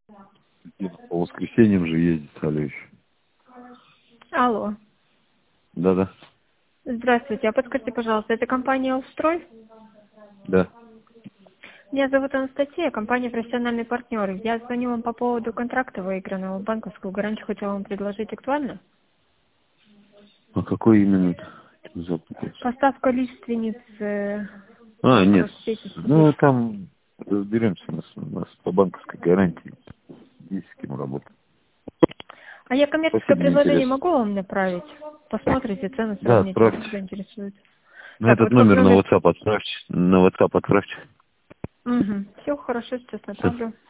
По воскресеньям же ездит Алёш. Алло. Да-да. Здравствуйте. А подскажите, пожалуйста, это компания «Устрой»? Да. Меня зовут Анастасия, компания «Профессиональный партнер». Я звоню вам по поводу контракта выигранного. Банковскую гарантию хотела вам предложить. Актуально? А какой именно запутался? Поставка лиственниц А, нет. Ростети Ну, Сибирь. там разберемся. У нас по банковской гарантии есть с кем работать. А я коммерческое Спасибо за предложение интерес. могу вам направить? Посмотрите, цены Да, сравните, может отправьте. заинтересует. На Так, этот вот как номер на номер... WhatsApp отправьте. На WhatsApp отправьте. Угу. Все хорошо, сейчас Всё. направлю.